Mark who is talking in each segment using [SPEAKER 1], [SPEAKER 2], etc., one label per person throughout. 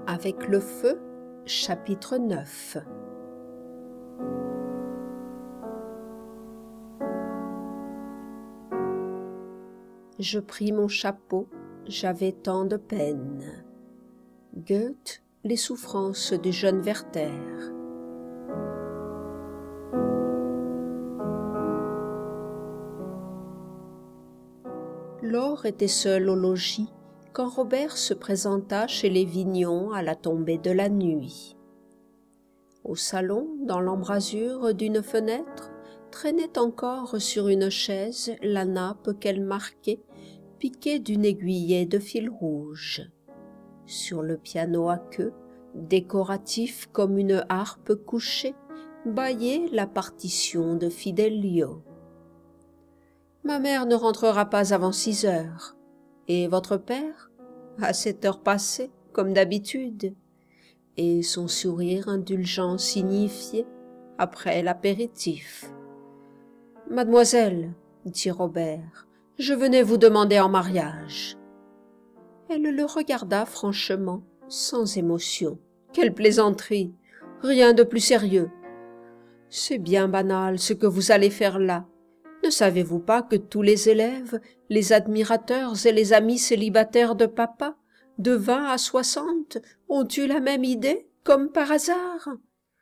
[SPEAKER 1] Avec le feu, chapitre 9. Je pris mon chapeau, j'avais tant de peine. Goethe, Les souffrances du jeune Werther. Laure était seule au logis quand Robert se présenta chez les Vignon à la tombée de la nuit. Au salon, dans l'embrasure d'une fenêtre, traînait encore sur une chaise la nappe qu'elle marquait, piquée d'une aiguillée de fil rouge. Sur le piano à queue, décoratif comme une harpe couchée, bâillait la partition de Fidelio. « Ma mère ne rentrera pas avant 6 heures. Et votre père ? À 7 heures passées, comme d'habitude. » Et son sourire indulgent signifiait « après l'apéritif. »« Mademoiselle, dit Robert, je venais vous demander en mariage. » Elle le regarda franchement, sans émotion. « Quelle plaisanterie! Rien de plus sérieux. »« C'est bien banal ce que vous allez faire là. Ne savez-vous pas que tous les élèves, les admirateurs et les amis célibataires de papa, de 20 à 60, ont eu la même idée, comme par hasard?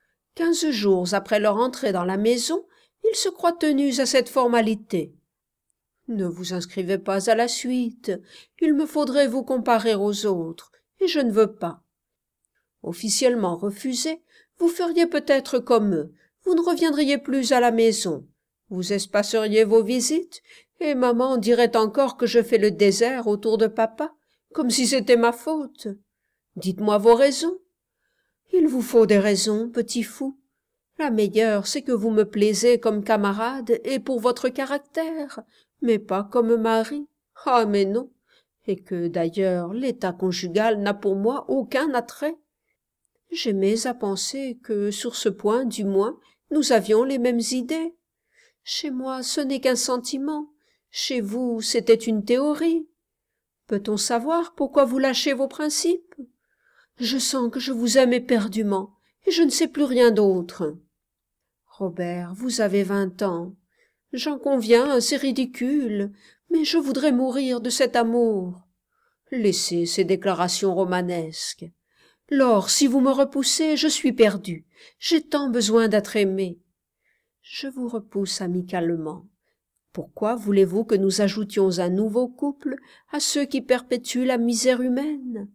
[SPEAKER 1] 15 jours après leur entrée dans la maison, ils se croient tenus à cette formalité. Ne vous inscrivez pas à la suite, il me faudrait vous comparer aux autres, et je ne veux pas. Officiellement refusé, vous feriez peut-être comme eux, vous ne reviendriez plus à la maison. Vous espaceriez vos visites, et maman dirait encore que je fais le désert autour de papa, comme si c'était ma faute. Dites-moi vos raisons. Il vous faut des raisons, petit fou. La meilleure, c'est que vous me plaisez comme camarade et pour votre caractère, mais pas comme mari. Ah, mais non. Et que, d'ailleurs, l'état conjugal n'a pour moi aucun attrait. J'aimais à penser que, sur ce point du moins, nous avions les mêmes idées. Chez moi, ce n'est qu'un sentiment. Chez vous, c'était une théorie. Peut-on savoir pourquoi vous lâchez vos principes? Je sens que je vous aime éperdument, et je ne sais plus rien d'autre. Robert, vous avez 20 ans. J'en conviens, c'est ridicule, mais je voudrais mourir de cet amour. Laissez ces déclarations romanesques. Laure, si vous me repoussez, je suis perdue. J'ai tant besoin d'être aimée. Je vous repousse amicalement. Pourquoi voulez-vous que nous ajoutions un nouveau couple à ceux qui perpétuent la misère humaine?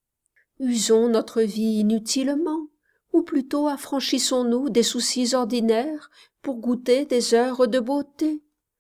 [SPEAKER 1] Usons notre vie inutilement, ou plutôt affranchissons-nous des soucis ordinaires pour goûter des heures de beauté.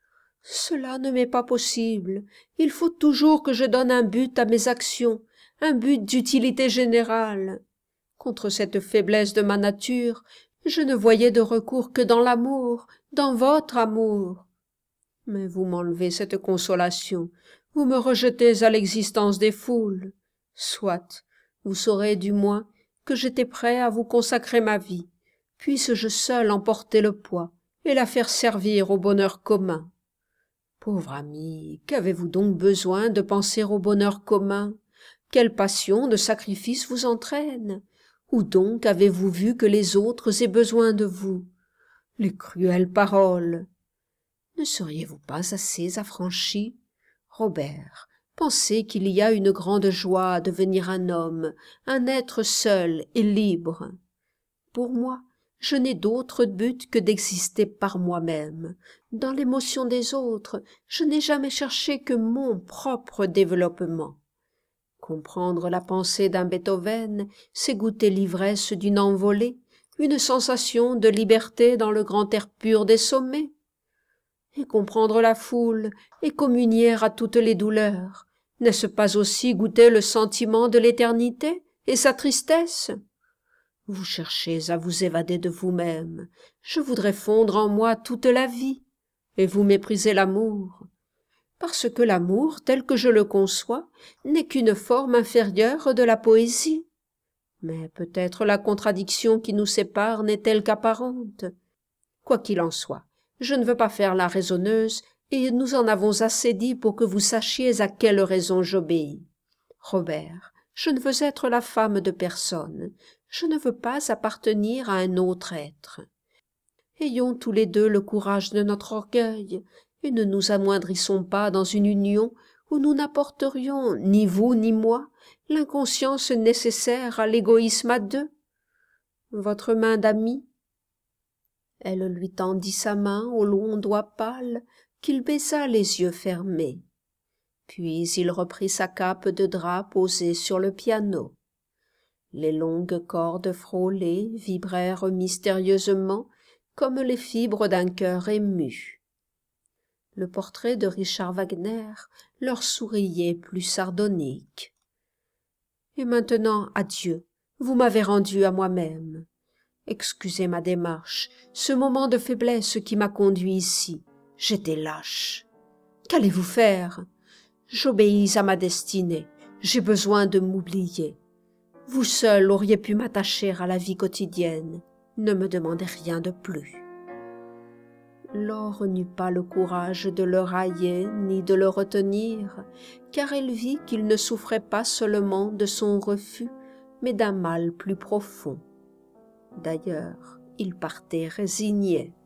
[SPEAKER 1] Cela ne m'est pas possible. Il faut toujours que je donne un but à mes actions, un but d'utilité générale. Contre cette faiblesse de ma nature, je ne voyais de recours que dans l'amour, dans votre amour. Mais vous m'enlevez cette consolation, vous me rejetez à l'existence des foules. Soit, vous saurez du moins que j'étais prêt à vous consacrer ma vie, puisse-je seul en porter le poids et la faire servir au bonheur commun. Pauvre ami, qu'avez-vous donc besoin de penser au bonheur commun? Quelle passion de sacrifice vous entraîne? Où donc avez-vous vu que les autres aient besoin de vous? Les cruelles paroles! Ne seriez-vous pas assez affranchi? Robert, pensez qu'il y a une grande joie à devenir un homme, un être seul et libre. Pour moi, je n'ai d'autre but que d'exister par moi-même. Dans l'émotion des autres, je n'ai jamais cherché que mon propre développement. Comprendre la pensée d'un Beethoven, c'est goûter l'ivresse d'une envolée, une sensation de liberté dans le grand air pur des sommets. Et comprendre la foule, et communier à toutes les douleurs, n'est-ce pas aussi goûter le sentiment de l'éternité et sa tristesse? Vous cherchez à vous évader de vous-même, je voudrais fondre en moi toute la vie, et vous méprisez l'amour. Parce que l'amour, tel que je le conçois, n'est qu'une forme inférieure de la poésie. Mais peut-être la contradiction qui nous sépare n'est-elle qu'apparente. Quoi qu'il en soit, je ne veux pas faire la raisonneuse, et nous en avons assez dit pour que vous sachiez à quelle raison j'obéis. Robert, Je ne veux être la femme de personne. Je ne veux pas appartenir à un autre être. Ayons tous les deux le courage de notre orgueil, et ne nous amoindrissons pas dans une union où nous n'apporterions, ni vous ni moi, l'inconscience nécessaire à l'égoïsme à deux. Votre main d'ami. Elle lui tendit sa main aux longs doigts pâles qu'il baisa les yeux fermés. Puis il reprit sa cape de drap posée sur le piano. Les longues cordes frôlées vibrèrent mystérieusement comme les fibres d'un cœur ému. Le portrait de Richard Wagner leur souriait plus sardonique. « Et maintenant, adieu, vous m'avez rendu à moi-même. Excusez ma démarche, ce moment de faiblesse qui m'a conduit ici. J'étais lâche. Qu'allez-vous faire? J'obéis à ma destinée, j'ai besoin de m'oublier. Vous seul auriez pu m'attacher à la vie quotidienne. Ne me demandez rien de plus. » Laure n'eut pas le courage de le railler ni de le retenir, car elle vit qu'il ne souffrait pas seulement de son refus, mais d'un mal plus profond. D'ailleurs, il partait résigné.